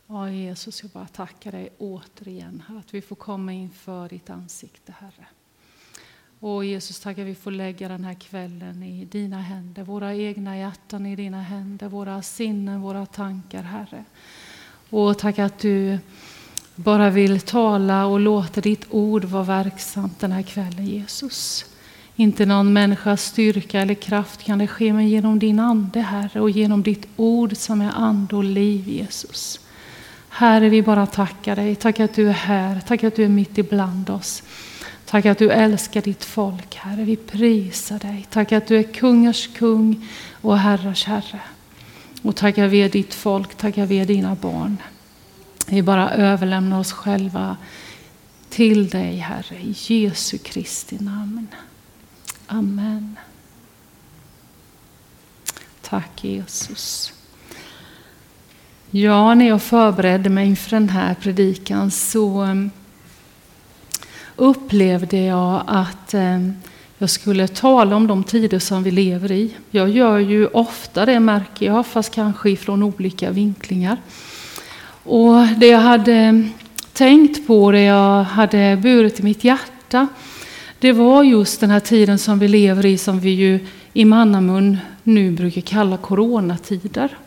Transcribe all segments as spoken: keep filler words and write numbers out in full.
Ja, Jesus, jag bara tackar dig återigen här, att vi får komma inför ditt ansikte, Herre. Och Jesus, tackar vi får lägga den här kvällen i dina händer, våra egna hjärtan i dina händer, våra sinnen, våra tankar, Herre. Och tack att du bara vill tala och låta ditt ord vara verksamt den här kvällen, Jesus. Inte någon människas styrka eller kraft kan det ske, men genom din ande, Herre, och genom ditt ord som är ande och liv, Jesus. Herre, vi bara tackar dig. Tack att du är här. Tack att du är mitt ibland oss. Tack att du älskar ditt folk, Herre. Vi prisar dig. Tack att du är kungars kung och herrars herre. Och tack att vi är ditt folk. Tack att vi är dina barn. Vi bara överlämnar oss själva till dig, Herre. I Jesu Kristi namn. Amen. Tack, Jesus. Ja, när jag förberedde mig inför den här predikan så upplevde jag att jag skulle tala om de tider som vi lever i. Jag gör ju ofta det, märker jag, fast kanske ifrån olika vinklingar. Och det jag hade tänkt på, det jag hade burit i mitt hjärta, det var just den här tiden som vi lever i, som vi ju i mannamun nu brukar kalla coronatider.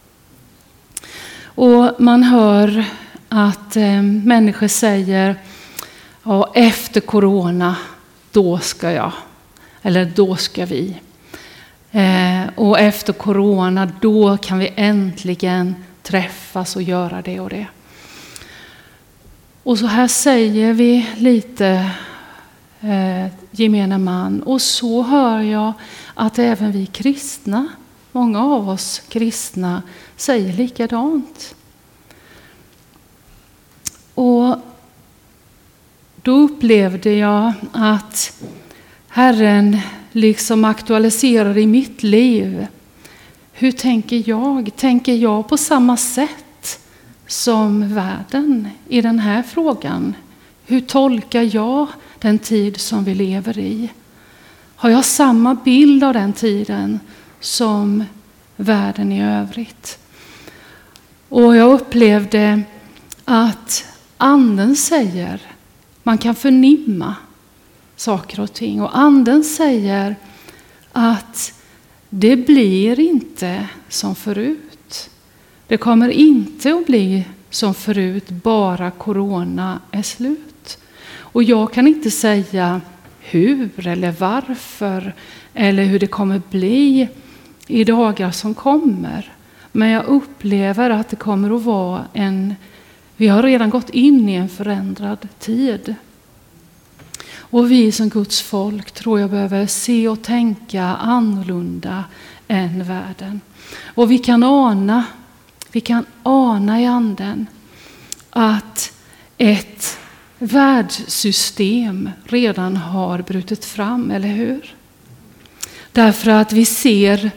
Och man hör att eh, människor säger, ja, efter corona, då ska jag, eller då ska vi. Eh, och efter corona, då kan vi äntligen träffas och göra det och det. Och så här säger vi lite eh, gemene man. Och så hör jag att även vi kristna, många av oss kristna, säger likadant. Och då upplevde jag att Herren liksom aktualiserar i mitt liv. Hur tänker jag? Tänker jag på samma sätt som världen i den här frågan? Hur tolkar jag den tid som vi lever i? Har jag samma bild av den tiden som världen i övrigt? Och jag upplevde att anden säger, man kan förnimma saker och ting. Och anden säger att det blir inte som förut. Det kommer inte att bli som förut bara corona är slut. Och jag kan inte säga hur eller varför eller hur det kommer bli i dagar som kommer. Men jag upplever att det kommer att vara en, vi har redan gått in i en förändrad tid. Och vi som Guds folk tror jag behöver se och tänka annorlunda än världen. Och vi kan ana, vi kan ana i anden att ett världssystem redan har brutit fram, eller hur? Därför att vi ser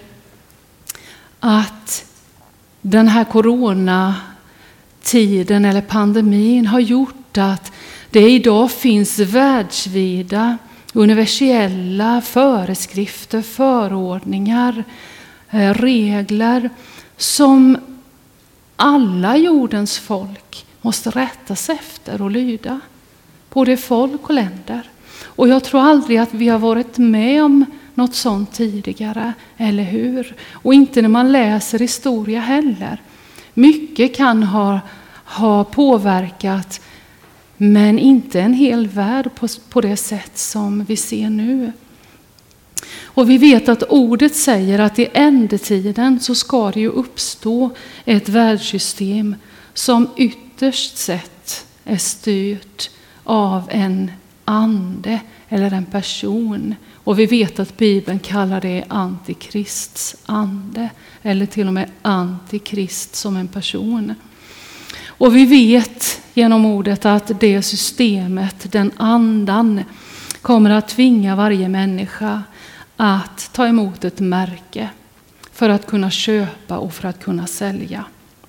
att den här coronatiden eller pandemin har gjort att det idag finns världsvida, universella föreskrifter, förordningar, regler som alla jordens folk måste rätta sig efter och lyda. Både folk och länder. Och jag tror aldrig att vi har varit med om något sånt tidigare, eller hur? Och inte när man läser historia heller. Mycket kan ha, ha påverkat, men inte en hel värld på, på det sätt som vi ser nu. Och vi vet att ordet säger att i ändetiden så ska det ju uppstå ett världssystem som ytterst sett är styrt av en ande eller en person. Och vi vet att Bibeln kallar det antikrists ande, eller till och med antikrist som en person. Och vi vet genom ordet att det systemet, den andan, kommer att tvinga varje människa att ta emot ett märke för att kunna köpa och för att kunna sälja.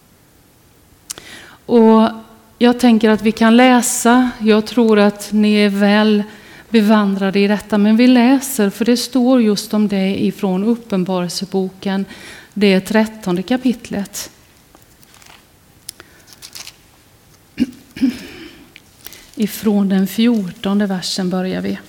Och jag tänker att vi kan läsa, jag tror att ni är väl bevandrade i detta, men vi läser, för det står just om det ifrån Uppenbarelseboken, det trettonde kapitlet. ifrån den fjortonde versen börjar vi.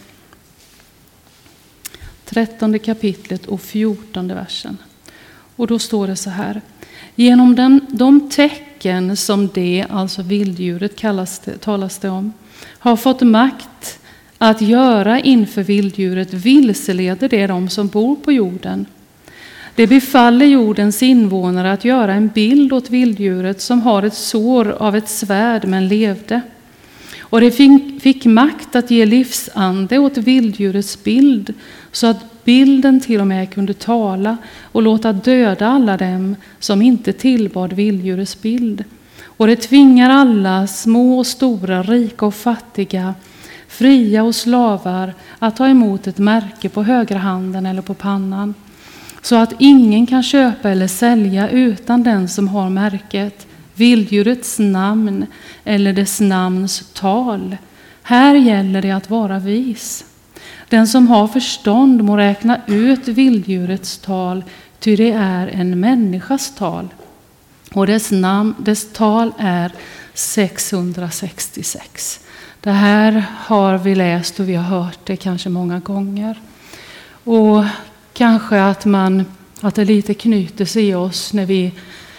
Trettonde kapitlet och fjortonde versen. Och då står det så här. Genom den, de tecken som det, alltså vilddjuret kallas det, talas det om, har fått makt att göra inför vilddjuret, vilseleder det de som bor på jorden. Det befaller jordens invånare att göra en bild åt vilddjuret som har ett sår av ett svärd men levde. Och det fick, fick makt att ge livsande åt vilddjurets bild, så att bilden till och med kunde tala och låta döda alla dem som inte tillbad vilddjurets bild. Och det tvingar alla, små och stora, rika och fattiga, fria och slavar, att ta emot ett märke på högra handen eller på pannan, så att ingen kan köpa eller sälja utan den som har märket, vilddjurets namn eller dess namns tal. Här gäller det att vara vis. Den som har förstånd må räkna ut vilddjurets tal, ty det är en människas tal. Och dess namn, dess tal är sexhundrasextiosex. Det här har vi läst och vi har hört det kanske många gånger. Och kanske att man att det lite knyter sig i oss när vi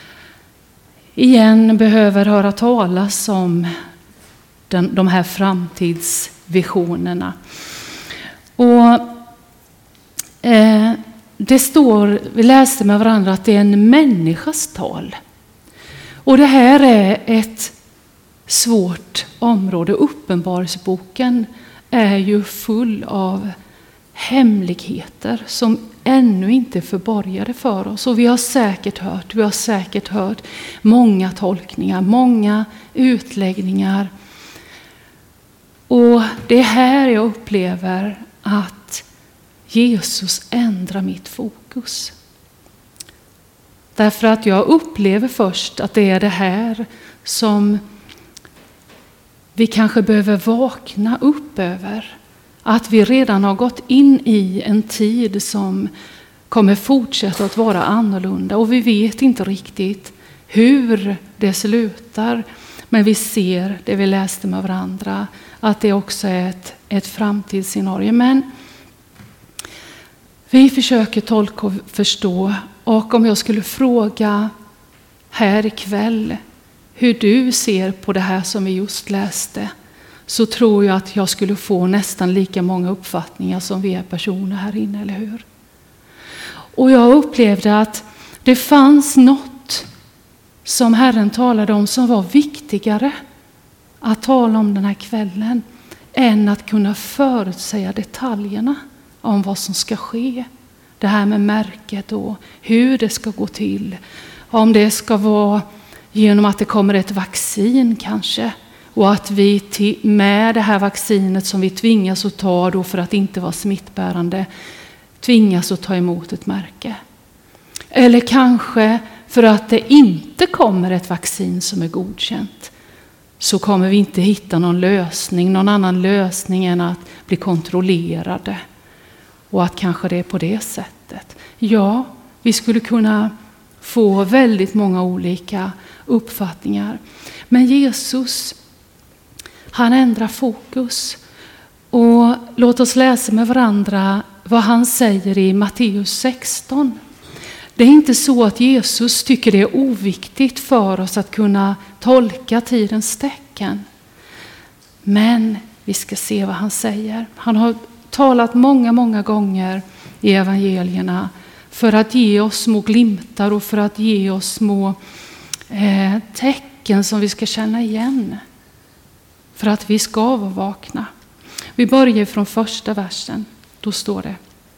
igen behöver höra talas om den, de här framtidsvisionerna. Och eh, det står, vi läste med varandra att det är en människas tal. Och det här är ett svårt område. Uppenbarelseboken är ju full av hemligheter som ännu inte är förborgade för oss. Och vi har säkert hört, vi har säkert hört många tolkningar, många utläggningar. Och det är här jag upplever att Jesus ändrar mitt fokus. Därför att jag upplever först att det är det här som vi kanske behöver vakna upp över. Att vi redan har gått in i en tid som kommer fortsätta att vara annorlunda. Och vi vet inte riktigt hur det slutar. Men vi ser det vi läste med varandra. Att det också är ett, ett framtidsscenario. Men vi försöker tolka och förstå. Och om jag skulle fråga här ikväll hur du ser på det här som vi just läste, så tror jag att jag skulle få nästan lika många uppfattningar som vi är personer här inne, eller hur? Och jag upplevde att det fanns något som Herren talade om som var viktigare att tala om den här kvällen än att kunna förutsäga detaljerna om vad som ska ske. Det här med märket och hur det ska gå till. Om det ska vara genom att det kommer ett vaccin kanske. Och att vi med det här vaccinet som vi tvingas att ta då för att inte vara smittbärande, tvingas att ta emot ett märke. Eller kanske för att det inte kommer ett vaccin som är godkänt, så kommer vi inte hitta någon lösning, någon annan lösning än att bli kontrollerade. Och att kanske det är på det sättet. Ja, vi skulle kunna få väldigt många olika uppfattningar. Men Jesus, han ändrar fokus. Och låt oss läsa med varandra vad han säger i Matteus sexton. Det är inte så att Jesus tycker det är oviktigt för oss att kunna tolka tidens tecken. Men vi ska se vad han säger. Han har talat många, många gånger i evangelierna för att ge oss små glimtar och för att ge oss små eh, tecken som vi ska känna igen. För att vi ska vara vakna. Vi börjar från första versen. Då står det: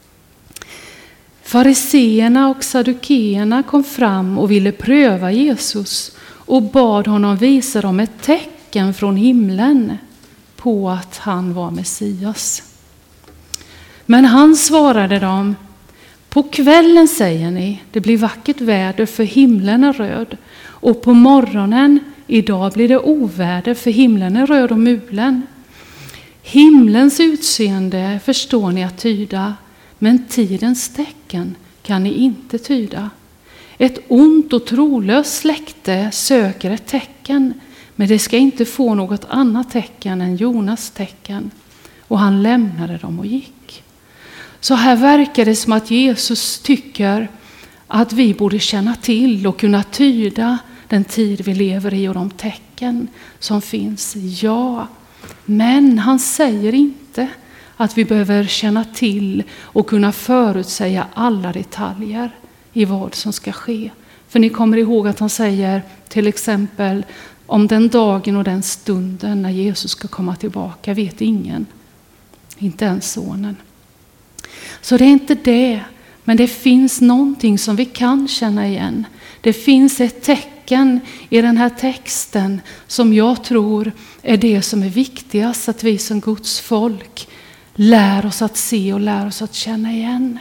Fariseerna och saddukeerna kom fram och ville pröva Jesus och bad honom visa dem ett tecken från himlen på att han var Messias. Men han svarade dem: på kvällen säger ni, det blir vackert väder för himlen är röd. Och på morgonen, idag blir det oväder för himlen är röd och mulen. Himlens utseende förstår ni att tyda, men tidens tecken kan ni inte tyda. Ett ont och trolöst släkte söker ett tecken, Men det ska inte få något annat tecken än Jonas tecken. Och han lämnade dem och gick. Så här verkar det som att Jesus tycker att vi borde känna till och kunna tyda den tid vi lever i och de tecken som finns. Ja, men han säger inte att vi behöver känna till och kunna förutsäga alla detaljer i vad som ska ske. För ni kommer ihåg att han säger till exempel om den dagen och den stunden när Jesus ska komma tillbaka vet ingen. Inte ens sonen. Så det är inte det. Men det finns någonting som vi kan känna igen. Det finns ett tecken i den här texten som jag tror är det som är viktigast att vi som Guds folk lär oss att se och lär oss att känna igen.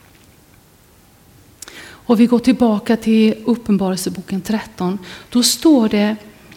Och vi går tillbaka till Uppenbarelseboken tretton. Då står det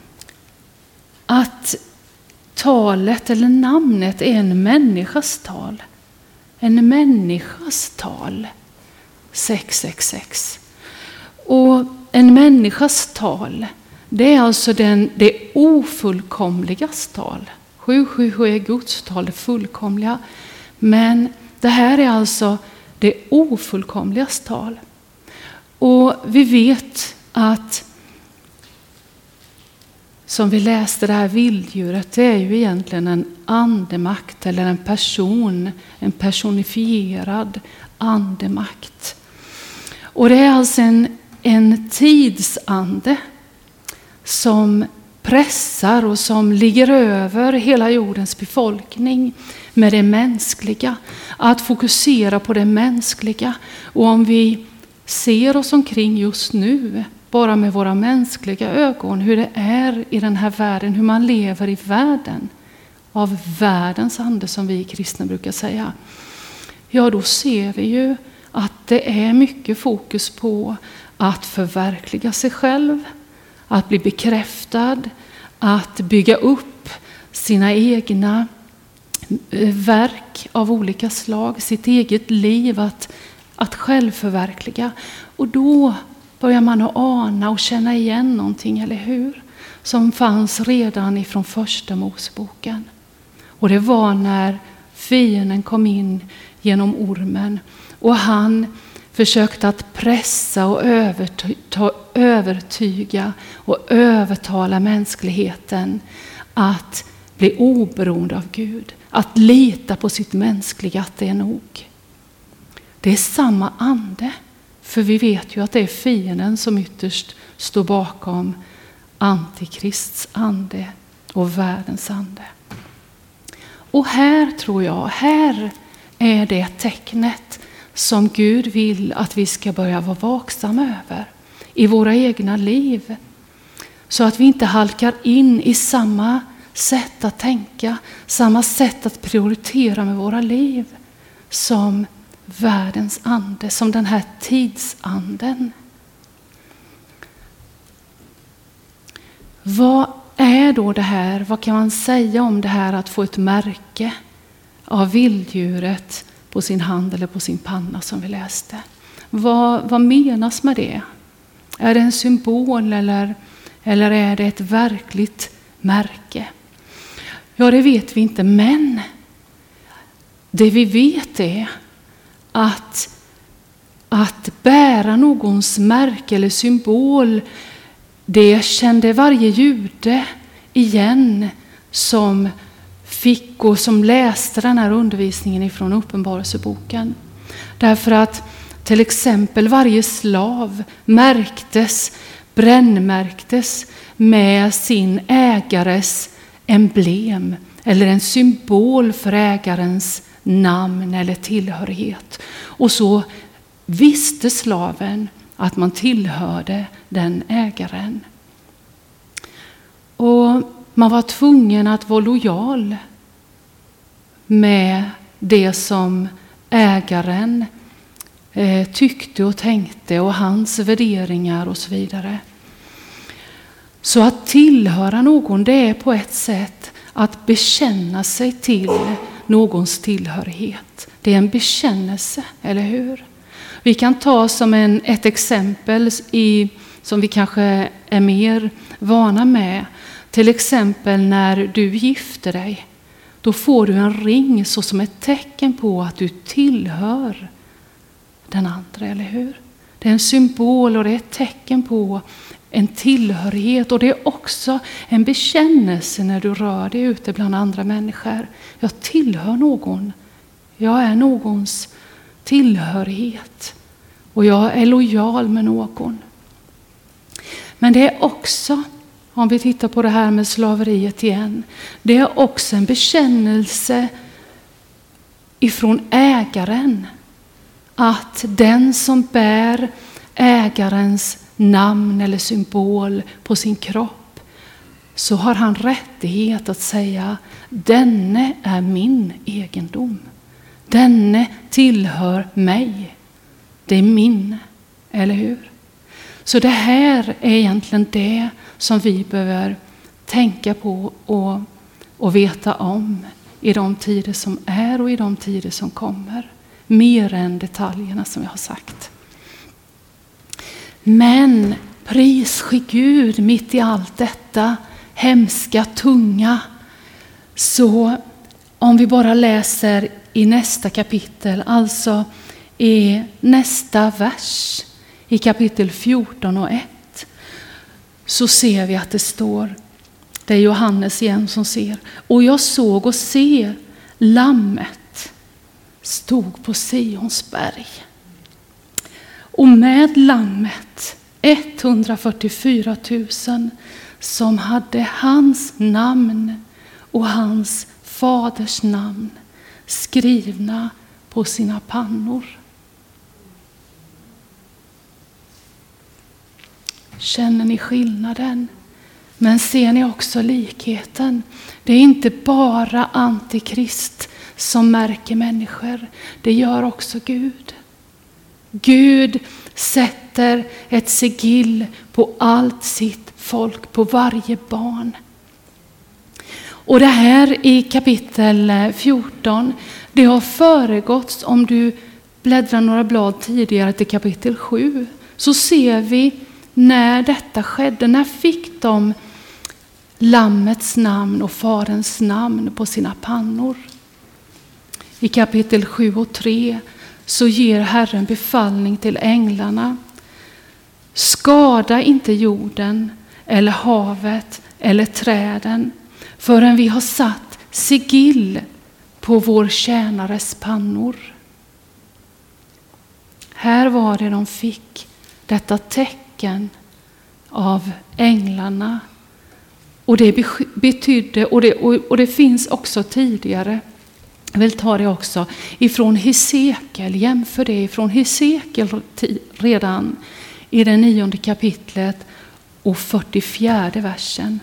att talet eller namnet är en människas tal. En människas tal. sex sex sex. Och en människas tal, det är alltså den, det ofullkomligas tal. sju sju sju är Guds tal, det fullkomliga. Men det här är alltså det ofullkomligas tal. Och vi vet att, som vi läste det här vilddjuret, det är ju egentligen en andemakt eller en person, en personifierad andemakt. Och det är alltså en, en tidsande som pressar och som ligger över hela jordens befolkning med det mänskliga. Att fokusera på det mänskliga. Och om vi ser oss omkring just nu, bara med våra mänskliga ögon, hur det är i den här världen, hur man lever i världen, av världens ande som vi kristna brukar säga. Ja, då ser vi ju att det är mycket fokus på att förverkliga sig själv, att bli bekräftad, att bygga upp sina egna verk av olika slag, sitt eget liv, att, att självförverkliga. Och då börjar man att ana och känna igen någonting, eller hur? Som fanns redan ifrån första Moseboken. Och det var när fienden kom in genom ormen och han försökte att pressa och överta, övertyga och övertala mänskligheten att bli oberoende av Gud. Att lita på sitt mänskliga, att det är nog. Det är samma ande. För vi vet ju att det är fienden som ytterst står bakom antikrists ande och världens ande. Och här tror jag, här är det tecknet som Gud vill att vi ska börja vara vaksamma över i våra egna liv. Så att vi inte halkar in i samma sätt att tänka, samma sätt att prioritera med våra liv som världens ande, som den här tidsanden. Vad är då det här? Vad kan man säga om det här att få ett märke av vilddjuret på sin hand eller på sin panna som vi läste? Vad, vad menas med det? Är det en symbol eller, eller är det ett verkligt märke? Ja, det vet vi inte, men det vi vet är att, att bära någons märke eller symbol, det kände varje jude igen som fick och som läste den här undervisningen ifrån Uppenbarelseboken. Därför att till exempel varje slav märktes, brännmärktes med sin ägares emblem eller en symbol för ägarens namn eller tillhörighet. Och så visste slaven att man tillhörde den ägaren. Och man var tvungen att vara lojal med det som ägaren eh, tyckte och tänkte och hans värderingar och så vidare. Så att tillhöra någon, det är på ett sätt att bekänna sig till någons tillhörighet. Det är en bekännelse, eller hur? Vi kan ta som en, ett exempel i, som vi kanske är mer vana med. Till exempel när du gifter dig. Då får du en ring så som ett tecken på att du tillhör den andra, eller hur? Det är en symbol och det är ett tecken på en tillhörighet. Och det är också en bekännelse när du rör dig ute bland andra människor. Jag tillhör någon. Jag är någons tillhörighet. Och jag är lojal med någon. Men det är också, om vi tittar på det här med slaveriet igen. Det är också en bekännelse ifrån ägaren. Att den som bär ägarens namn eller symbol på sin kropp, så har han rättighet att säga: denne är min egendom. Denne tillhör mig. Det är min, eller hur? Så det här är egentligen det som vi behöver tänka på och, och veta om i de tider som är och i de tider som kommer. Mer än detaljerna som jag har sagt. Men pris ske Gud mitt i allt detta hemska, tunga. Så om vi bara läser i nästa kapitel, alltså i nästa vers, i kapitel fjorton och ett, så ser vi att det står, det är Johannes igen som ser: och jag såg och se lammet stod på Sions berg. Och med lammet etthundrafyrtiofyra tusen som hade hans namn och hans faders namn skrivna på sina pannor. Känner ni skillnaden? Men ser ni också likheten? Det är inte bara antikrist som märker människor. Det gör också Gud. Gud sätter ett sigill på allt sitt folk, på varje barn. Och det här i kapitel fjorton, det har föregåtts, om du bläddrar några blad tidigare till kapitel sju, så ser vi när detta skedde. När fick de lammets namn och faderns namn på sina pannor? I kapitel sju och tre så ger Herren befallning till änglarna: skada inte jorden eller havet eller träden förrän vi har satt sigill på vår tjänares pannor. Här var det de fick detta tecken av änglarna. Och det betydde, och det, och det finns också tidigare, jag vill ta det också ifrån Hesekiel, jämför det ifrån Hesekiel redan i det nionde kapitlet och fyrtiofjärde versen.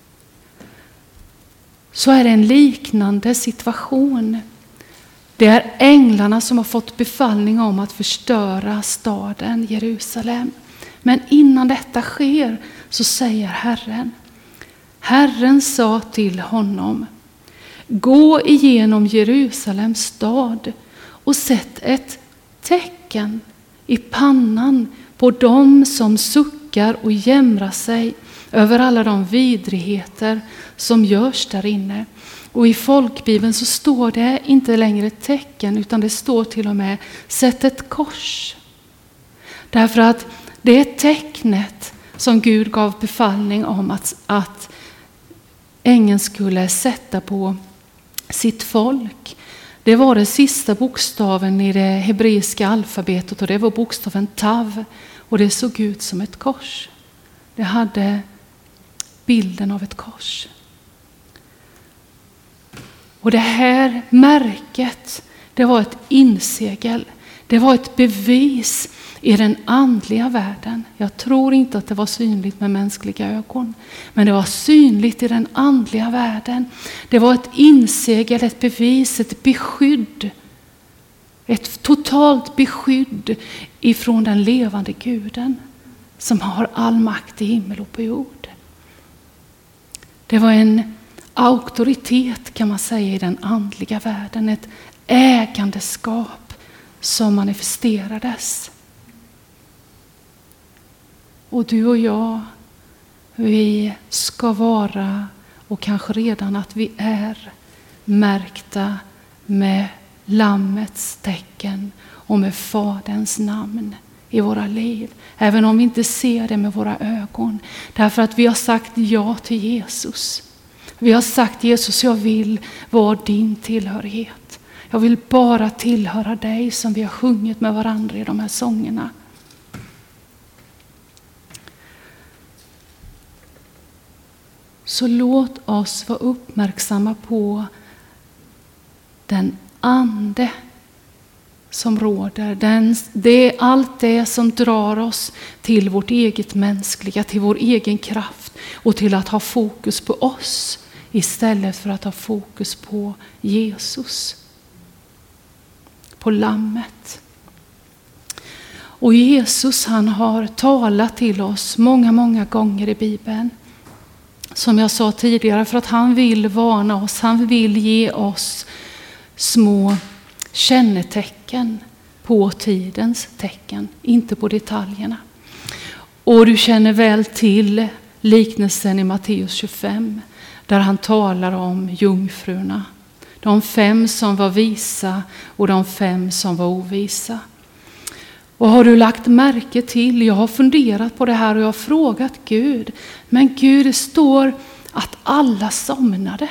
Så är det en liknande situation. Det är änglarna som har fått befallning om att förstöra staden Jerusalem. Men innan detta sker så säger Herren: Herren sa till honom: gå igenom Jerusalems stad och sätt ett tecken i pannan på dem som suckar och jämrar sig över alla de vidrigheter som görs där inne. Och i folkbibeln så står det inte längre ett tecken, utan det står till och med sätt ett kors. Därför att det är tecknet som Gud gav befallning om att, att ängeln skulle sätta på sitt folk. Det var den sista bokstaven i det hebreiska alfabetet, och det var bokstaven tav, och det såg ut som ett kors. Det hade bilden av ett kors. Och det här märket, det var ett insegel. Det var ett bevis i den andliga världen. Jag tror inte att det var synligt med mänskliga ögon, men det var synligt i den andliga världen. Det var ett insegel, ett bevis, ett beskydd. Ett totalt beskydd ifrån den levande guden som har all makt i himmel och på jord. Det var en auktoritet, kan man säga, i den andliga världen. Ett ägandeskap som manifesterades. Och du och jag, vi ska vara, och kanske redan att vi är, märkta med Lammets tecken och med Faderns namn i våra liv. Även om vi inte ser det med våra ögon. Därför att vi har sagt ja till Jesus. Vi har sagt: Jesus, jag vill vara din tillhörighet. Jag vill bara tillhöra dig, som vi har sjungit med varandra i de här sångerna. Så låt oss vara uppmärksamma på den ande som råder. Den, det är allt det som drar oss till vårt eget mänskliga, till vår egen kraft och till att ha fokus på oss istället för att ha fokus på Jesus, på Lammet. Och Jesus, han har talat till oss många, många gånger i Bibeln. Som jag sa tidigare, för att han vill varna oss, han vill ge oss små kännetecken på tidens tecken, inte på detaljerna. Och du känner väl till liknelsen i Matteus tjugofem, där han talar om jungfrurna. De fem som var visa och de fem som var ovisa. Och har du lagt märke till, jag har funderat på det här och jag har frågat Gud. Men Gud, det står att alla somnade.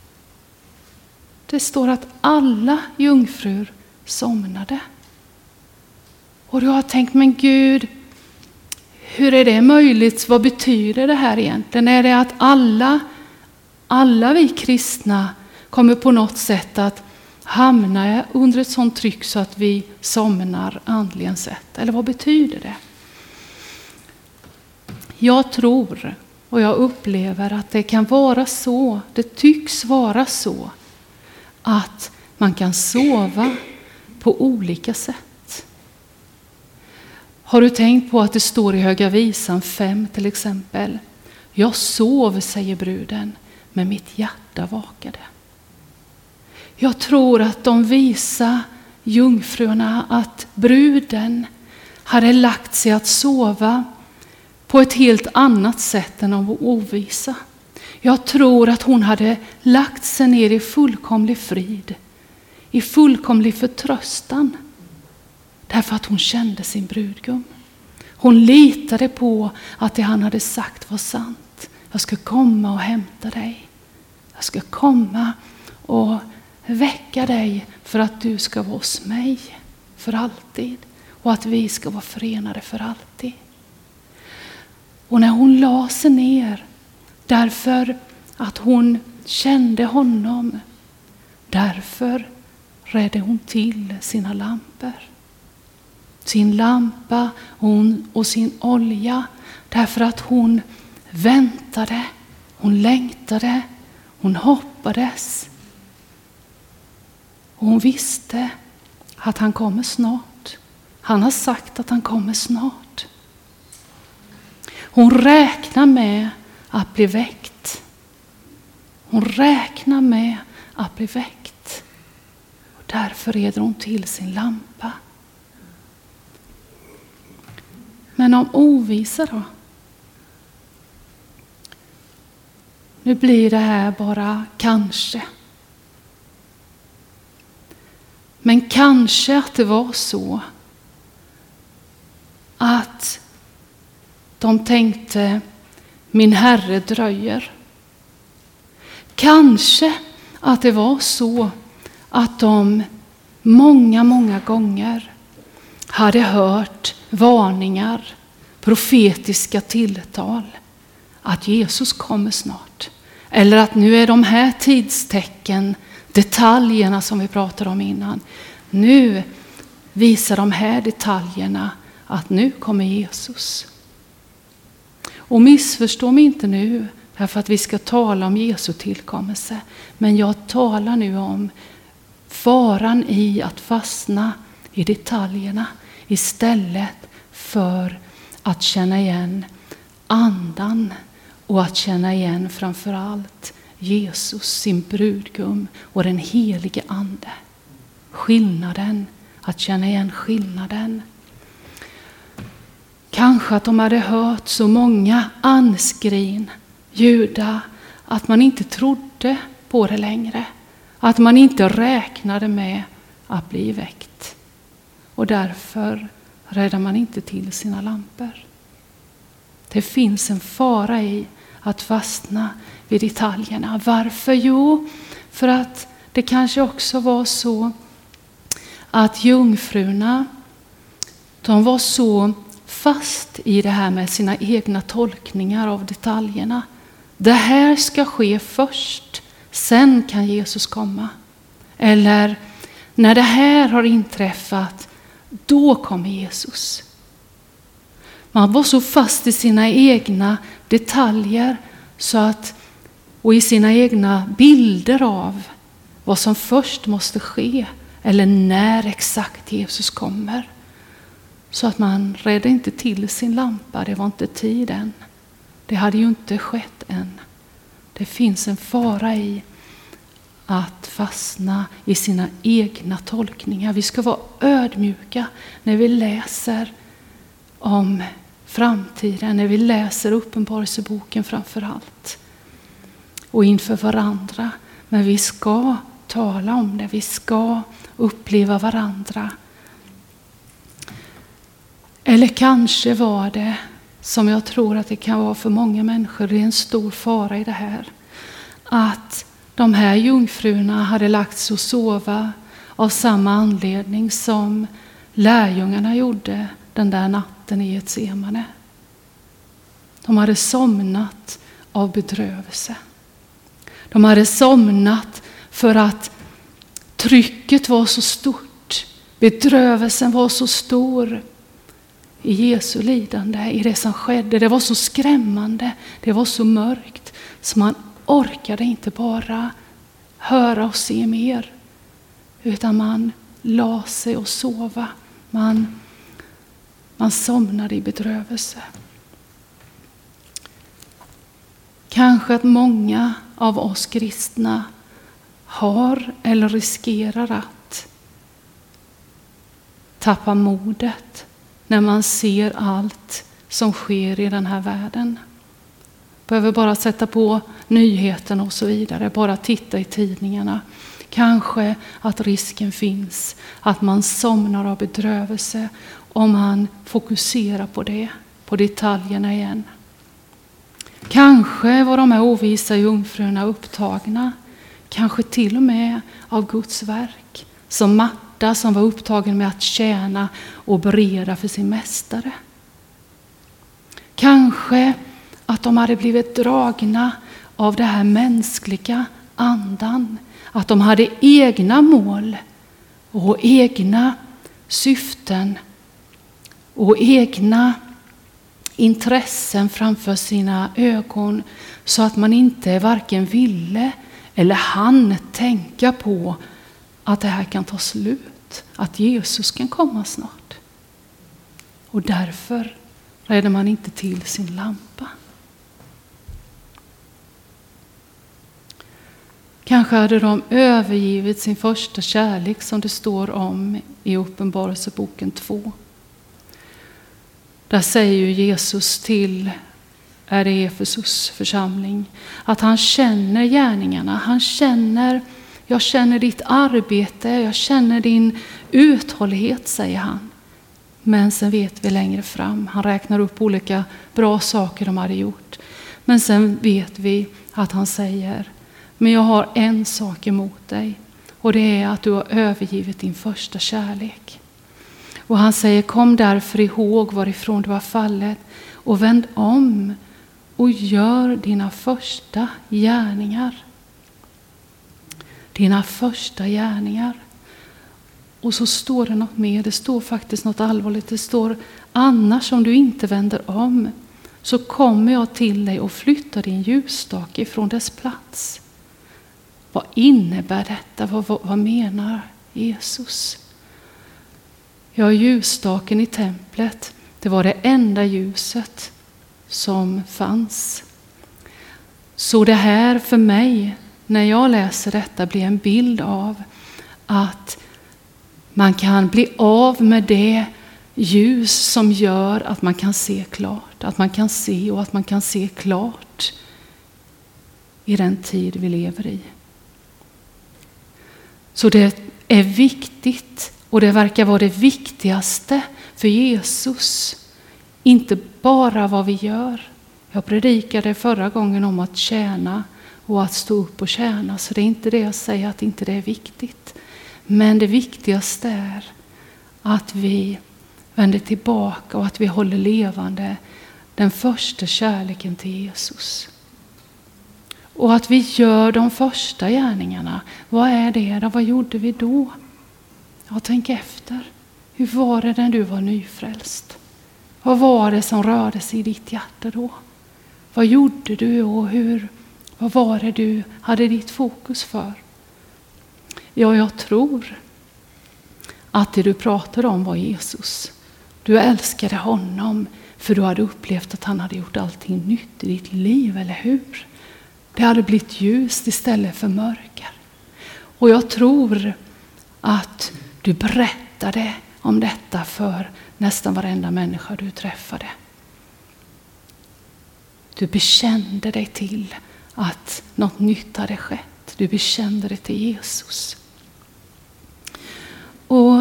Det står att alla jungfrur somnade. Och du har tänkt, men Gud, hur är det möjligt? Vad betyder det här egentligen? Är det att alla, alla vi kristna kommer på något sätt att hamna under ett sånt tryck så att vi somnar andligen sett? Eller vad betyder det? Jag tror och jag upplever att det kan vara så, det tycks vara så, att man kan sova på olika sätt. Har du tänkt på att det står i Höga visan fem till exempel? Jag sov, säger bruden, men mitt hjärta vakade. Jag tror att de visa jungfrurna, att bruden hade lagt sig att sova på ett helt annat sätt än de ovisa. Jag tror att hon hade lagt sig ner i fullkomlig frid, i fullkomlig förtröstan, därför att hon kände sin brudgum. Hon litade på att det han hade sagt var sant. Jag ska komma och hämta dig. Jag ska komma och väcka dig för att du ska vara hos mig för alltid. Och att vi ska vara förenade för alltid. Och när hon la sig ner, därför att hon kände honom, därför redde hon till sina lampor. Sin lampa och, hon, och sin olja, därför att hon väntade, hon längtade, hon hoppades. Och hon visste att han kommer snart. Han har sagt att han kommer snart. Hon räknar med att bli väckt. Hon räknar med att bli väckt. Och därför reder hon till sin lampa. Men om ovisa då? Nu blir det här bara kanske. Men kanske att det var så att de tänkte, min Herre dröjer. Kanske att det var så att de många, många gånger hade hört varningar, profetiska tilltal, att Jesus kommer snart. Eller att nu är de här tidstecken, detaljerna som vi pratade om innan. Nu visar de här detaljerna att nu kommer Jesus. Och missförstå mig inte nu, därför att vi ska tala om Jesu tillkommelse. Men jag talar nu om faran i att fastna i detaljerna istället för att känna igen andan och att känna igen framför allt Jesus, sin brudgum och den helige ande. Skillnaden, att känna igen skillnaden. Kanske att de hade hört så många anskrin ljuda att man inte trodde på det längre. Att man inte räknade med att bli väckt. Och därför räddar man inte till sina lampor. Det finns en fara i att fastna vid detaljerna. Varför? Jo, för att det kanske också var så att jungfrurna, de var så fast i det här med sina egna tolkningar av detaljerna. Det här ska ske först, sen kan Jesus komma. Eller när det här har inträffat, då kommer Jesus. Man var så fast i sina egna detaljer så att, och i sina egna bilder av vad som först måste ske eller när exakt Jesus kommer. Så att man räddade inte till sin lampa, det var inte tid än. Det hade ju inte skett än. Det finns en fara i att fastna i sina egna tolkningar. Vi ska vara ödmjuka när vi läser om framtiden, när vi läser Uppenbarelseboken framför allt. Och inför varandra. Men vi ska tala om det, vi ska uppleva varandra. Eller kanske var det, som jag tror att det kan vara för många människor, det är en stor fara i det här. Att de här jungfrurna hade lagt sig och sova av samma anledning som lärjungarna gjorde den där natten i Getsemane. De hade somnat av bedrövelse. De hade somnat för att trycket var så stort. Bedrövelsen var så stor i Jesu lidande, i det som skedde. Det var så skrämmande, det var så mörkt så man orkade inte bara höra och se mer, utan man la sig och sova. Man, man somnade i bedrövelse. Kanske att många av oss kristna har eller riskerar att tappa modet när man ser allt som sker i den här världen. Behöver bara sätta på nyheterna och så vidare. Bara titta i tidningarna. Kanske att risken finns att man somnar av bedrövelse om man fokuserar på det. På detaljerna igen. Kanske var de här ovisa jungfrurna upptagna. Kanske till och med av Guds verk. Som Marta som var upptagen med att tjäna och bereda för sin mästare. Kanske att de hade blivit dragna av det här mänskliga andan. Att de hade egna mål och egna syften och egna intressen framför sina ögon. Så att man inte varken ville eller hann tänka på att det här kan ta slut. Att Jesus kan komma snart. Och därför räddar man inte till sin lampa. Kanske hade de övergivit sin första kärlek som det står om i Uppenbarelseboken två. Där säger ju Jesus till är det Efesus församling att han känner gärningarna. Han känner, jag känner ditt arbete, jag känner din uthållighet, säger han. Men sen vet vi längre fram, han räknar upp olika bra saker de hade gjort. Men sen vet vi att han säger, men jag har en sak emot dig. Och det är att du har övergivit din första kärlek. Och han säger, kom därför ihåg varifrån du har fallit. Och vänd om och gör dina första gärningar. Dina första gärningar. Och så står det något mer. Det står faktiskt något allvarligt. Det står, annars om du inte vänder om så kommer jag till dig och flyttar din ljusstake ifrån dess plats. Vad innebär detta? Vad, vad, vad menar Jesus? Ja, ljusstaken i templet, det var det enda ljuset som fanns. Så det här för mig, när jag läser detta, blir en bild av att man kan bli av med det ljus som gör att man kan se klart. Att man kan se och att man kan se klart i den tid vi lever i. Så det är viktigt, och det verkar vara det viktigaste för Jesus. Inte bara vad vi gör. Jag predikade förra gången om att tjäna och att stå upp och tjäna. Så det är inte det jag säger att inte det är viktigt. Men det viktigaste är att vi vänder tillbaka och att vi håller levande den första kärleken till Jesus. Och att vi gör de första gärningarna. Vad är det då? Vad gjorde vi då? Ja, tänk efter. Hur var det när du var nyfrälst? Vad var det som rörde sig i ditt hjärta då? Vad gjorde du och hur? Vad var det du hade ditt fokus för? Ja, jag tror att det du pratade om var Jesus. Du älskade honom för du hade upplevt att han hade gjort allting nytt i ditt liv, eller hur? Det hade blivit ljust istället för mörker. Och jag tror att du berättade om detta för nästan varenda människa du träffade. Du bekände dig till att något nytt hade skett. Du bekände dig till Jesus. Och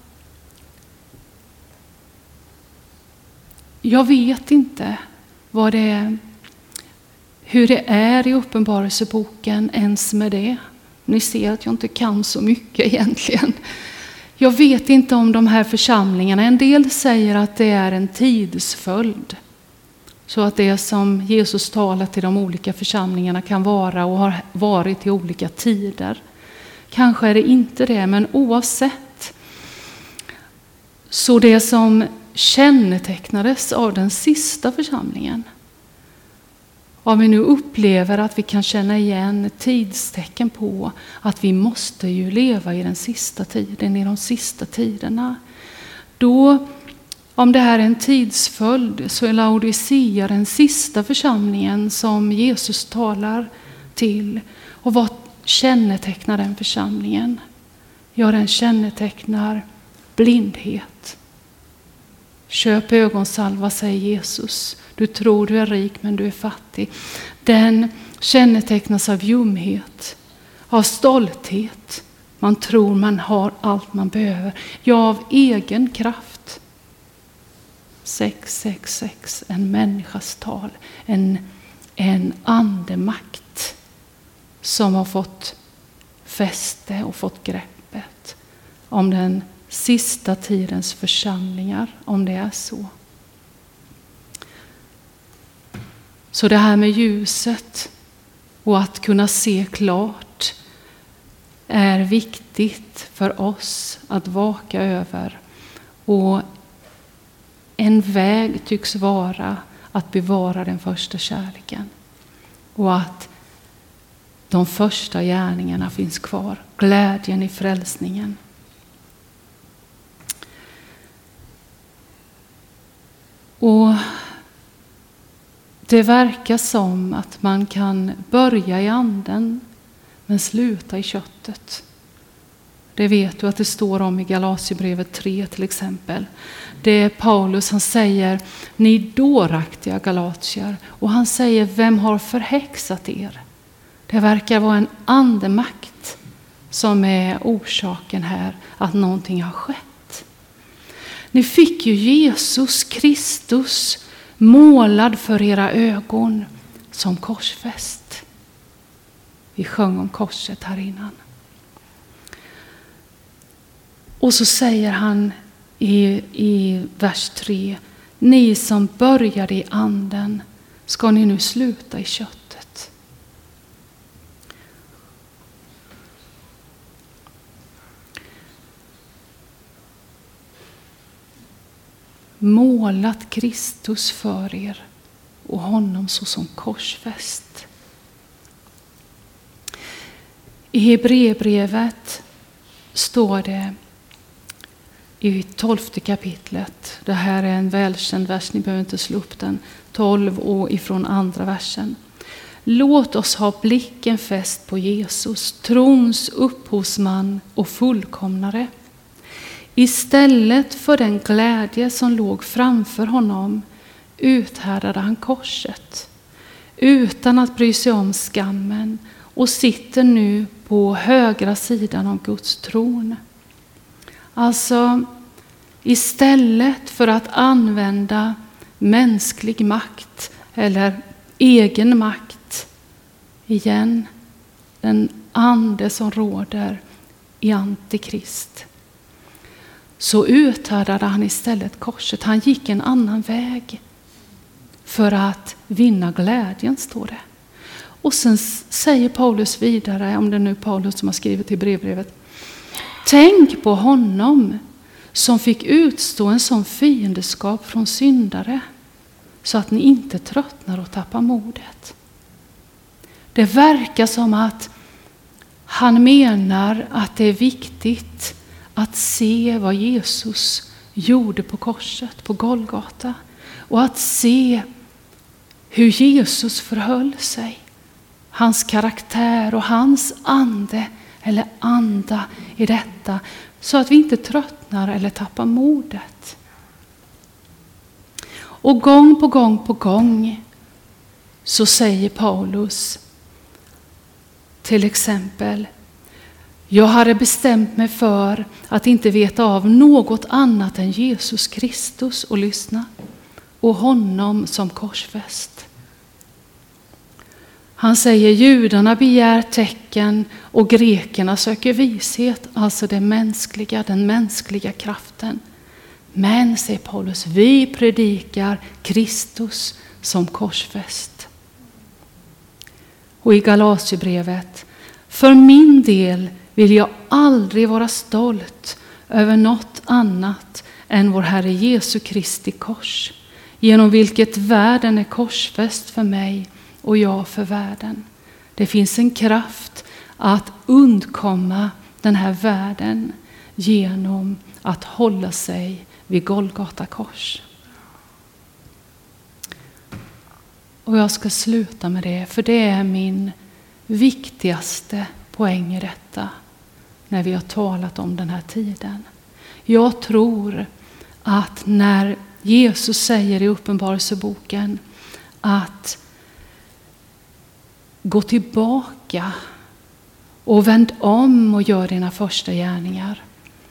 jag vet inte vad det är, hur det är i Uppenbarelseboken ens med det. Ni ser att jag inte kan så mycket egentligen. Jag vet inte om de här församlingarna. En del säger att det är en tidsföljd. Så att det som Jesus talar till de olika församlingarna kan vara och har varit i olika tider. Kanske är det inte det, men oavsett. Så det som kännetecknades av den sista församlingen. Om vi nu upplever att vi kan känna igen tidstecken på att vi måste ju leva i den sista tiden, i de sista tiderna. Då, om det här är en tidsföljd, så är Laodicea den sista församlingen som Jesus talar till. Och vad kännetecknar den församlingen? Ja, den kännetecknar blindhet. Köp ögonsalva, säger Jesus. Du tror du är rik men du är fattig. Den kännetecknas av ljumhet, av stolthet. Man tror man har allt man behöver. Ja, av egen kraft. sex sex sex, en människas tal. En, en andemakt som har fått fäste och fått greppet om den sista tidens församlingar, om det är så. Så det här med ljuset och att kunna se klart är viktigt för oss att vaka över. Och en väg tycks vara att bevara den första kärleken. Och att de första gärningarna finns kvar. Glädjen i frälsningen. Och det verkar som att man kan börja i anden men sluta i köttet. Det vet du att det står om i Galaterbrevet tre till exempel. Det är Paulus, han säger, ni dåraktiga galatier. Och han säger, vem har förhäxat er? Det verkar vara en andemakt som är orsaken här att någonting har skett. Ni fick ju Jesus Kristus målad för era ögon som korsfäst. Vi sjöng om korset här innan. Och så säger han i, i vers tre. Ni som började i anden, ska ni nu sluta i köttet. Målat Kristus för er och honom såsom korsfäst. I Hebreerbrevet står det i tolfte kapitlet. Det här är en välkänd vers, ni behöver inte slå upp den. tolv och ifrån andra versen. Låt oss ha blicken fäst på Jesus, trons upphovsman och fullkomnare. Istället för den glädje som låg framför honom uthärdade han korset utan att bry sig om skammen och sitter nu på högra sidan av Guds tron. Alltså, istället för att använda mänsklig makt eller egen makt, igen, den ande som råder i Antikrist, så uthärdade han istället korset. Han gick en annan väg för att vinna glädjen, står det. Och sen säger Paulus vidare, om det är nu Paulus som har skrivit i brevbrevet: tänk på honom som fick utstå en sån fiendeskap från syndare, så att ni inte tröttnar och tappar modet. Det verkar som att han menar att det är viktigt att se vad Jesus gjorde på korset, på Golgata. Och att se hur Jesus förhöll sig. Hans karaktär och hans ande eller anda i detta. Så att vi inte tröttnar eller tappar modet. Och gång på gång på gång så säger Paulus till exempel: jag hade bestämt mig för att inte veta av något annat än Jesus Kristus och lyssna. Och honom som korsfäst. Han säger: judarna begär tecken och grekerna söker vishet. Alltså det mänskliga, den mänskliga kraften. Men, säger Paulus, vi predikar Kristus som korsfäst. Och i Galatierbrevet: för min del vill jag aldrig vara stolt över något annat än vår Herre Jesu Kristi kors, genom vilket världen är korsfäst för mig och jag för världen. Det finns en kraft att undkomma den här världen genom att hålla sig vid Golgata kors. Och jag ska sluta med det, för det är min viktigaste poäng i detta när vi har talat om den här tiden. Jag tror att när Jesus säger i Uppenbarelseboken att gå tillbaka och vänd om och gör dina första gärningar,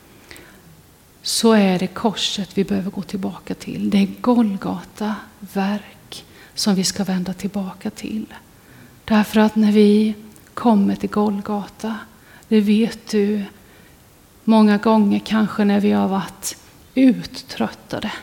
så är det korset vi behöver gå tillbaka till. Det är Golgata verk som vi ska vända tillbaka till. Därför att när vi kommer till Golgata, det vet du, många gånger kanske när vi har varit uttröttade,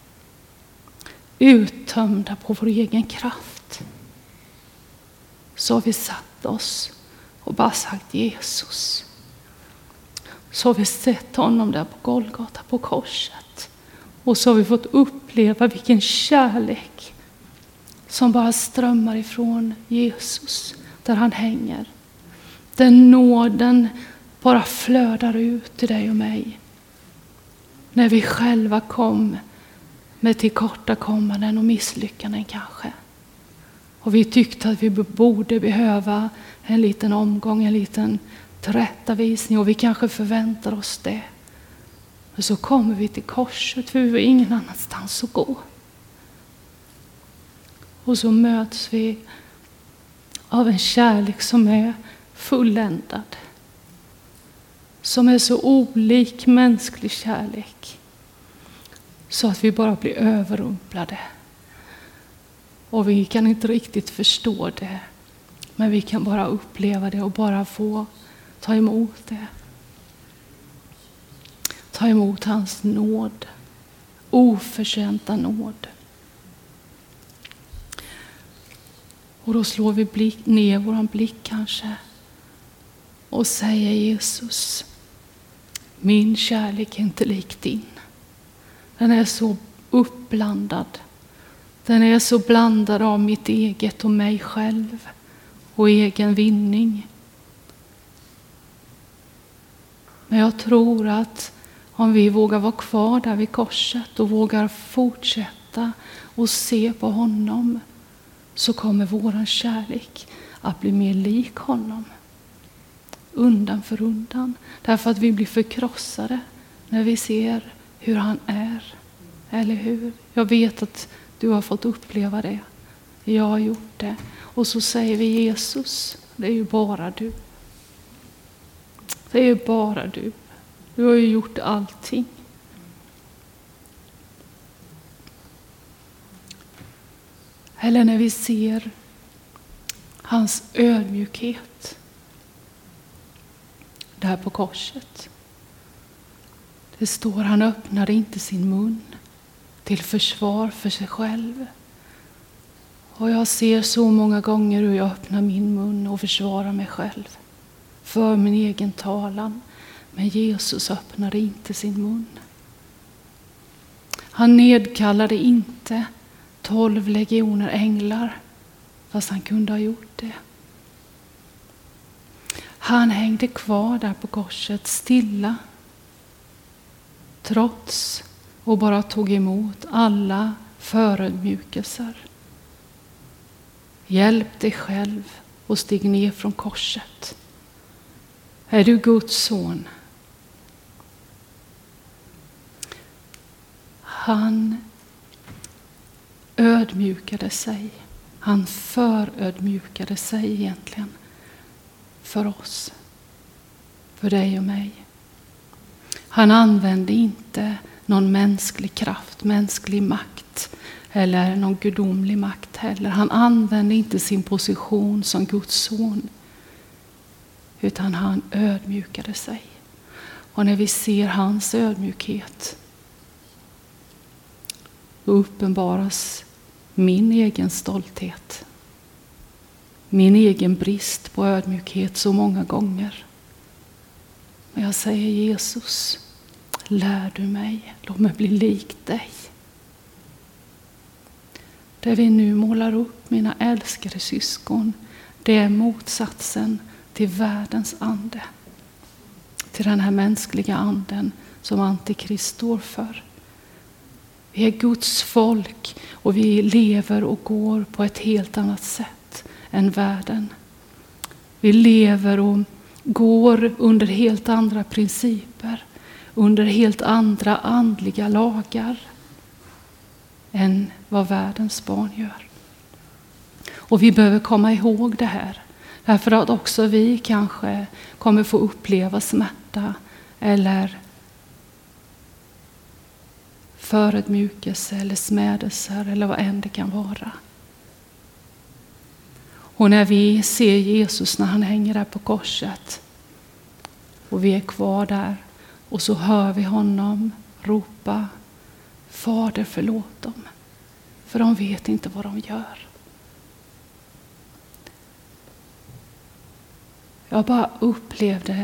uttömda på vår egen kraft, så har vi satt oss och bara sagt Jesus. Så har vi sett honom där på Golgata, på korset. Och så har vi fått uppleva vilken kärlek som bara strömmar ifrån Jesus där han hänger. Den nåden bara flödar ut till dig och mig. När vi själva kom med tillkortakommanden och misslyckanden kanske. Och vi tyckte att vi borde behöva en liten omgång, en liten tillrättavisning, och vi kanske förväntar oss det. Men så kommer vi till korset, för vi har ingen annanstans att gå. Och så möts vi av en kärlek som är fulländad. Som är så olik mänsklig kärlek. Så att vi bara blir överrumplade. Och vi kan inte riktigt förstå det. Men vi kan bara uppleva det och bara få ta emot det. Ta emot hans nåd. Oförtjänta nåd. Och då slår vi blick, ner våran blick kanske. Och säger: Jesus, min kärlek är inte lik din. Den är så uppblandad. Den är så blandad av mitt eget och mig själv. Och egen vinning. Men jag tror att om vi vågar vara kvar där vid korset och vågar fortsätta och se på honom, så kommer våran kärlek att bli mer lik honom. Undan för undan. Därför att vi blir förkrossade när vi ser hur han är. Eller hur? Jag vet att du har fått uppleva det. Jag har gjort det. Och så säger vi Jesus, det är ju bara du. Det är ju bara du. Du har ju gjort allting. Eller när vi ser hans ödmjukhet där på korset. Det står, han öppnade inte sin mun till försvar för sig själv. Och jag ser så många gånger hur jag öppnar min mun och försvarar mig själv. För min egen talan. Men Jesus öppnade inte sin mun. Han nedkallade inte tolv legioner änglar. Fast han kunde ha gjort det. Han hängde kvar där på korset stilla. Trots och bara tog emot alla förödmjukelser. Hjälp dig själv och stig ner från korset. Är du Guds son? Han ödmjukade sig. Han förödmjukade sig egentligen för oss. För dig och mig. Han använde inte någon mänsklig kraft, mänsklig makt eller någon gudomlig makt heller. Han använde inte sin position som Guds son. Utan han ödmjukade sig. Och när vi ser hans ödmjukhet då uppenbaras min egen stolthet. Min egen brist på ödmjukhet så många gånger. Men jag säger Jesus, lär du mig, låt mig bli lik dig. Det vi nu målar upp, mina älskade syskon, det är motsatsen till världens ande. Till den här mänskliga anden som Antikrist står för. Vi är Guds folk och vi lever och går på ett helt annat sätt än världen. Vi lever och går under helt andra principer, under helt andra andliga lagar än vad världens barn gör. Och vi behöver komma ihåg det här. Därför att också vi kanske kommer få uppleva smärta eller förödmjukelse eller smädelser eller vad än det kan vara. Och när vi ser Jesus när han hänger där på korset och vi är kvar där och så hör vi honom ropa: Fader, förlåt dem, för de vet inte vad de gör. Jag bara upplevde,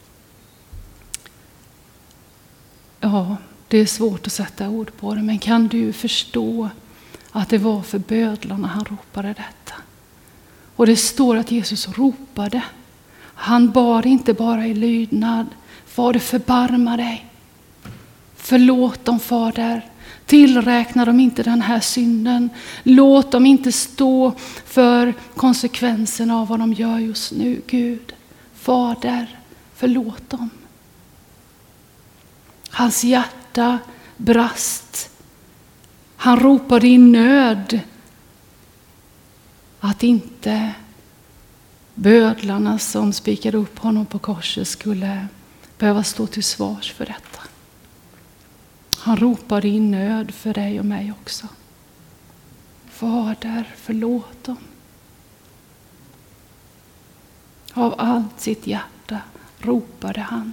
ja, det är svårt att sätta ord på det, men kan du förstå att det var för bödlarna han ropade detta? Och det står att Jesus ropade. Han bad inte bara i lydnad: Fader, förbarma dig. Förlåt dem, Fader. Tillräkna dem inte den här synden. Låt dem inte stå för konsekvenserna av vad de gör just nu, Gud. Fader, förlåt dem. Hans hjärta brast. Han ropade i nöd att inte bödlarna som spikade upp honom på korset skulle behöva stå till svars för detta. Han ropade i nöd för dig och mig också. Fader, förlåt dem. Av allt sitt hjärta ropade han.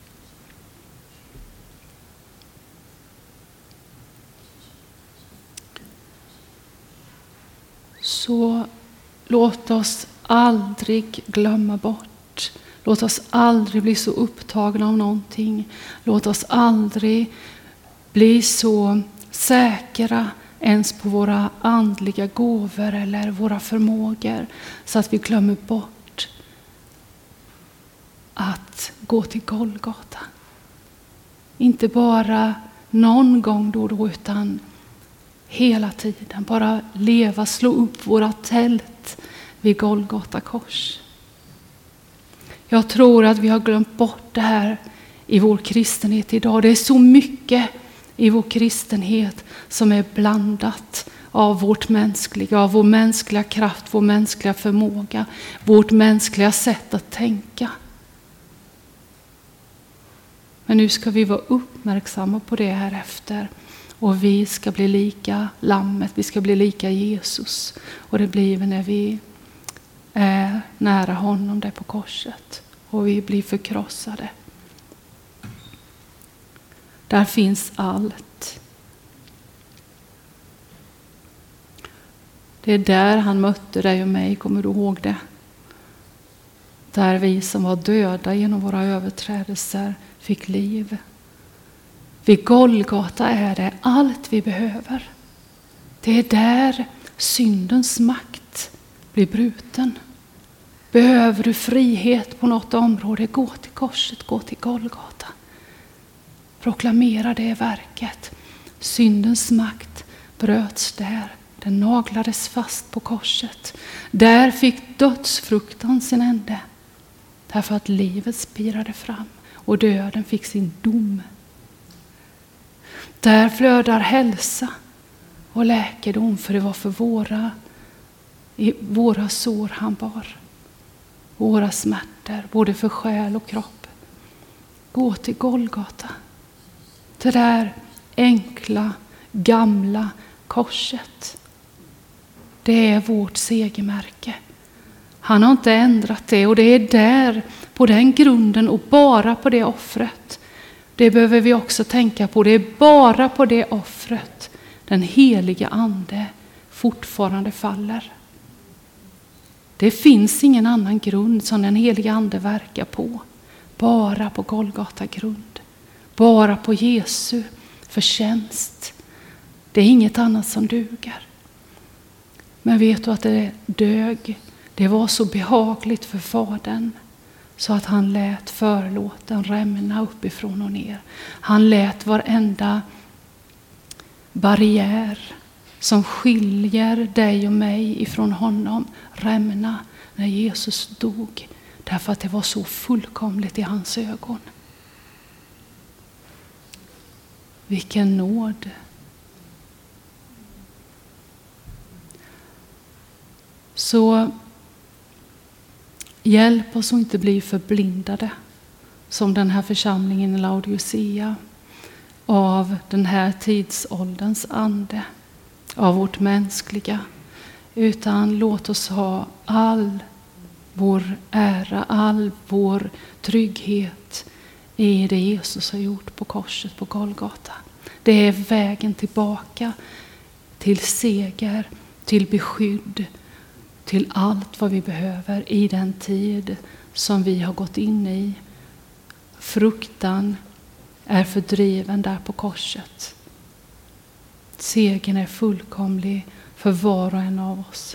Så låt oss aldrig glömma bort. Låt oss aldrig bli så upptagna av någonting. Låt oss aldrig bli så säkra ens på våra andliga gåvor eller våra förmågor så att vi glömmer bort att gå till Golgata. Inte bara någon gång då och då, utan hela tiden. Bara leva, slå upp våra tält vid Golgata kors. Jag tror att vi har glömt bort det här i vår kristenhet idag. Det är så mycket i vår kristenhet som är blandat av vårt mänskliga, av vår mänskliga kraft, vår mänskliga förmåga, vårt mänskliga sätt att tänka. Men nu ska vi vara uppmärksamma på det här efter. Och vi ska bli lika lammet, vi ska bli lika Jesus. Och det blir vi när vi är nära honom där på korset. Och vi blir förkrossade. Där finns allt. Det är där han mötte dig och mig, kommer du ihåg det? Där vi som var döda genom våra överträdelser fick liv. Vid Golgata är det allt vi behöver. Det är där syndens makt blir bruten. Behöver du frihet på något område, gå till korset, gå till Golgata. Proklamera det verket. Syndens makt bröts där. Den naglades fast på korset. Där fick dödsfruktan sin ände. Därför att livet spirade fram och döden fick sin dom. Där flödar hälsa och läkedom, för det var för våra, i våra sår han bar. Våra smärtor, både för själ och kropp. Gå till Golgata. Det där enkla, gamla korset. Det är vårt segermärke. Han har inte ändrat det, och det är där, på den grunden och bara på det offret. Det behöver vi också tänka på. Det är bara på det offret den heliga ande fortfarande faller. Det finns ingen annan grund som den heliga ande verkar på. Bara på Golgata grund. Bara på Jesu förtjänst. Det är inget annat som duger. Men vet du att det dög? Det var så behagligt för Fadern så att han lät förlåten rämna uppifrån och ner. Han lät varenda barriär som skiljer dig och mig ifrån honom rämna när Jesus dog. Därför att det var så fullkomligt i hans ögon. Vilken nåd. Så hjälp oss att inte bli förblindade som den här församlingen i Laodicea av den här tidsålderns ande, av vårt mänskliga, utan låt oss ha all vår ära, all vår trygghet i det Jesus har gjort på korset på Golgata. Det är vägen tillbaka till seger, till beskydd, till allt vad vi behöver i den tid som vi har gått in i. Fruktan är fördriven där på korset. Segern är fullkomlig för var och en av oss.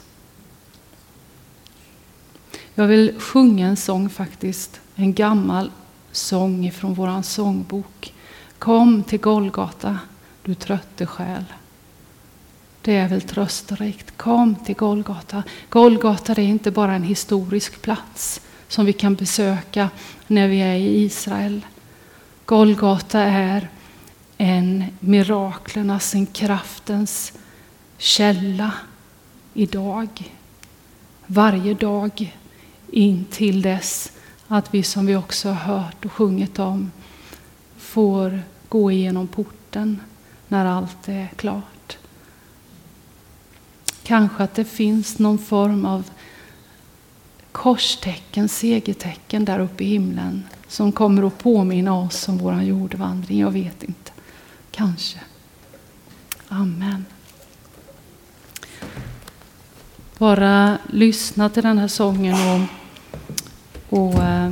Jag vill sjunga en sång faktiskt, en gammal sång från våran sångbok. Kom till Golgata, du trötte själ. Det är väl trösterikt. Kom till Golgata. Golgata är inte bara en historisk plats som vi kan besöka när vi är i Israel. Golgata är en miraklernas, en kraftens källa idag. Varje dag in till dess att vi, som vi också har hört och sjungit om, får gå igenom porten när allt är klart. Kanske att det finns någon form av korstecken, segertecken där uppe i himlen som kommer att påminna oss om vår jordvandring. Jag vet inte. Kanske. Amen. Bara lyssna till den här sången och, och eh,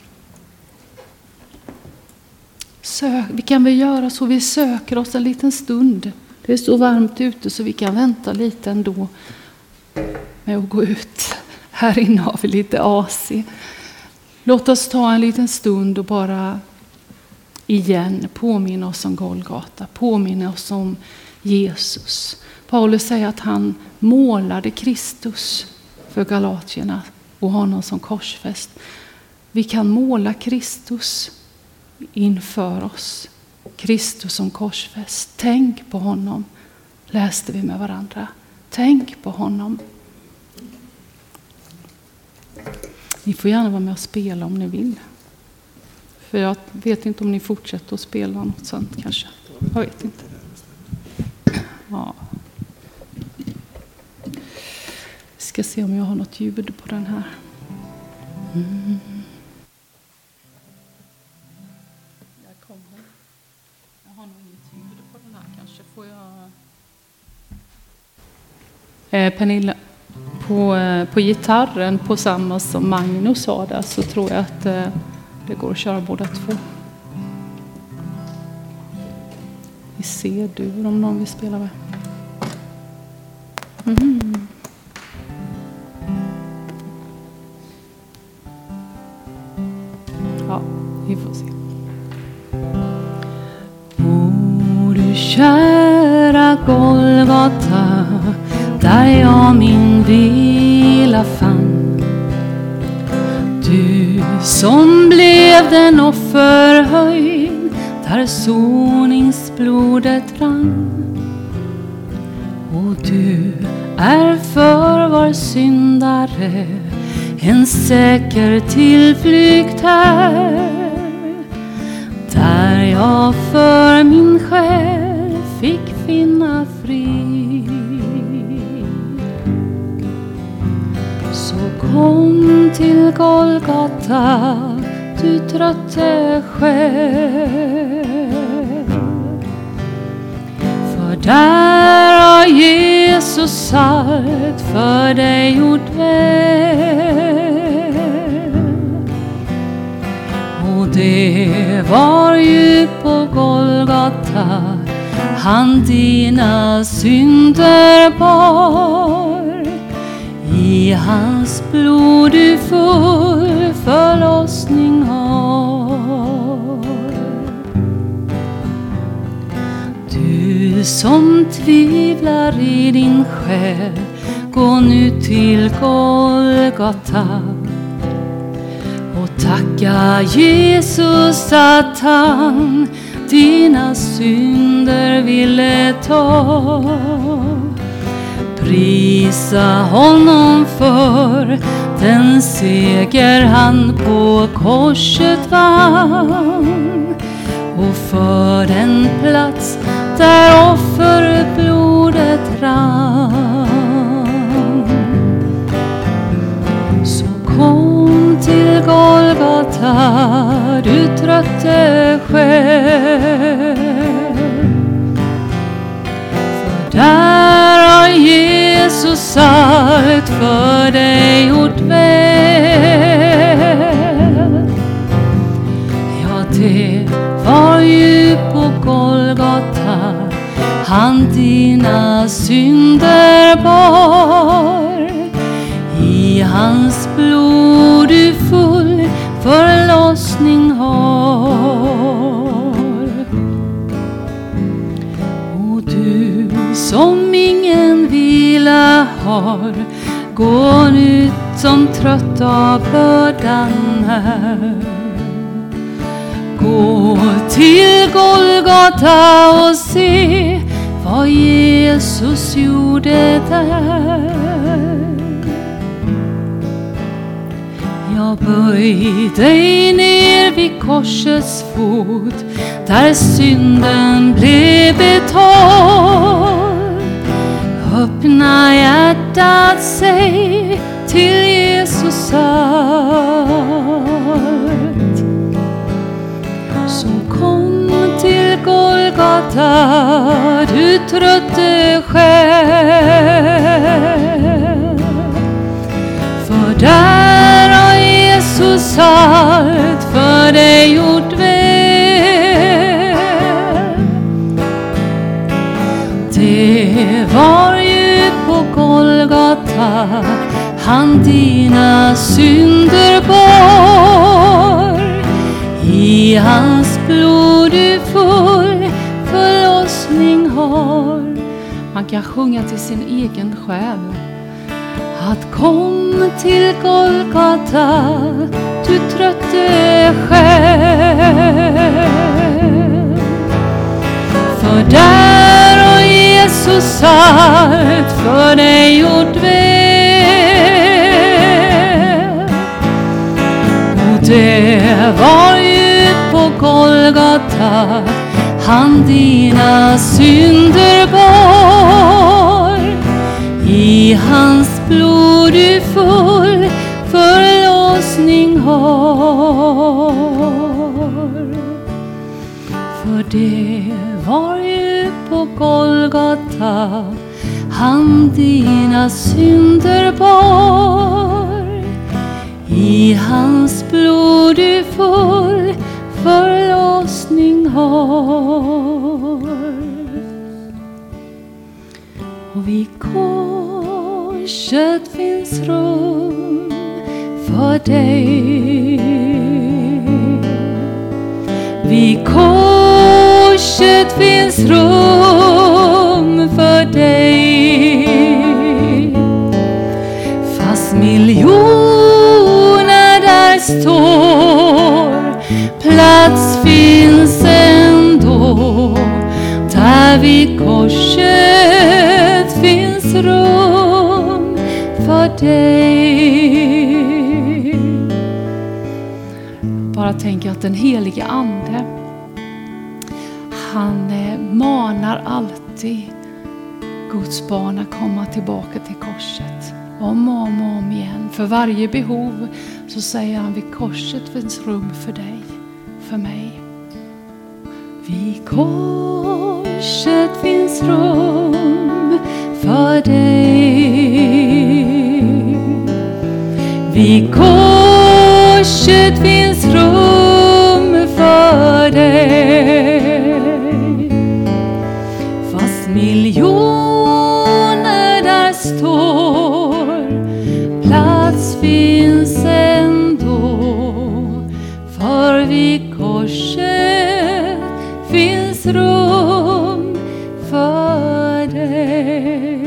sök, vi kan väl göra så, vi söker oss en liten stund. Det är så varmt ute så vi kan vänta lite ändå med att gå ut. Här inne har vi lite A C. Låt oss ta en liten stund och bara igen påminna oss om Golgata. Påminna oss om Jesus. Paulus säger att han målade Kristus för galatierna och honom som korsfäst. Vi kan måla Kristus inför oss. Kristus som korsfäst. Tänk på honom, läste vi med varandra. Tänk på honom. Ni får gärna vara med och spela om ni vill. För jag vet inte om ni fortsätter att spela något sånt kanske. Jag vet inte. Ja. Vi ska se om jag har något ljud på den här. Mm. Jag kommer. Jag har nog inget ljud på den här kanske. Får jag... Eh, Pernilla, på, eh, på gitarren på samma som Magnus sa där så tror jag att eh, det går att köra båda två. Vi ser du om någon vill spela med. Mm. Ja, vi får se. O du kära Golgata, där jag min vila fann. Du som blev den offerhöjd, där soningsblodet rann. Och du är för var syndare en säker tillflykt här, där jag för min själ fick finna frid. Så kom till Golgata, du trötte själ. För där har Jesus salt för dig gjort väl. Och det var ju på Golgata han dina synder bar. I hans blod du full förlossning har. Du som tvivlar i din själ, gå nu till Golgata och tacka Jesus att han dina synder ville ta. Prisa honom för den seger han på korset vann, och för den plats där offerblodet rann. Så kom till Golgata, du trötte själ. För där har Jesus salt för dig gjort väl. Ja, det var ju på Golgata han dina synder bar. I hans blod du full förlossning har. Och du som ingen vila har, gå nu som trött av bördan här. Gå till Golgata och se vad Jesus gjorde där. Jag böj dig ner vid korsets fot, där synden blev betald. Öppna hjärtat, säg till Jesus allt. Så kom till Golgata, du trötte själ. För där har Jesus allt för dig gjort väl. Det var ju på Golgata han dina synder bar. I hans blod du full förlossning har. Man kan sjunga till sin egen själ. Att kom till Golgata, du trötte själ. Jesus allt för dig gjort väl. Och det var ju på Golgata han dina synder bar. I hans blod du full förlossning har. För det var ju på Golgata han dina synder bar. I hans blod du full förlossning har. Och vid korset finns rum för dig. Vid korset finns rum för dig. Fast miljoner där står, plats finns ändå. Där vid korset finns rum för dig. Bara tänka att den helige ande, han manar alltid Guds barn att komma tillbaka till korset. Om och om och om igen. För varje behov så säger han, vid korset finns rum för dig, för mig. Vid korset finns rum för dig. Vid korset finns rum för dig. Fast miljoner där står, plats finns ändå. För vid korset finns rum för dig.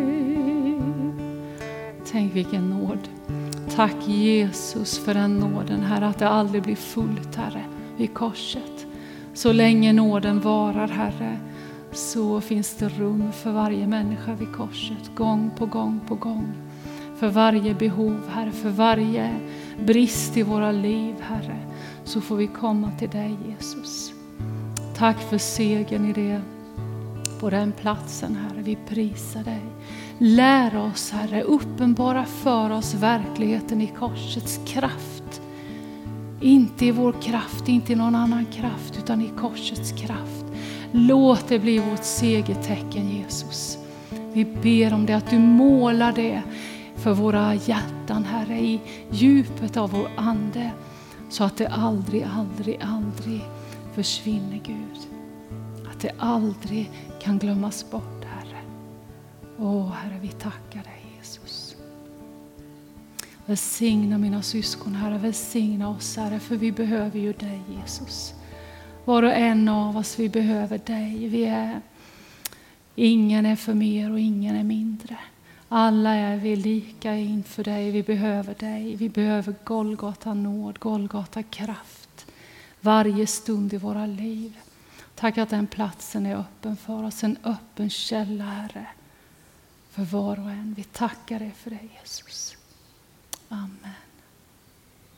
Tänk vilken nåd. Tack Jesus för den nåden, Herre, att det aldrig blir fullt, Herre, vid korset. Så länge nåden varar, Herre, så finns det rum för varje människa vid korset. Gång på gång på gång. För varje behov, Herre, för varje brist i våra liv, Herre, så får vi komma till dig, Jesus. Tack för segern i det, på den platsen, Herre. Vi prisar dig. Lär oss, Herre, uppenbara för oss verkligheten i korsets kraft. Inte i vår kraft, inte i någon annan kraft, utan i korsets kraft. Låt det bli vårt segertecken, Jesus. Vi ber om det, att du målar det för våra hjärtan, Herre, i djupet av vår ande. Så att det aldrig, aldrig, aldrig försvinner, Gud. Att det aldrig kan glömmas bort, Herre. Åh, Herre, vi tackar dig, Jesus. Välsigna mina syskon, Herre. Välsigna oss, Herre, för vi behöver ju dig, Jesus. Var och en av oss, vi behöver dig. Vi är, ingen är för mer och ingen är mindre. Alla är vi lika inför dig. Vi behöver dig. Vi behöver Golgata nåd, Golgata kraft. Varje stund i våra liv. Tack att den platsen är öppen för oss. En öppen källa, Herre. För var och en. Vi tackar dig för det, Jesus. Amen.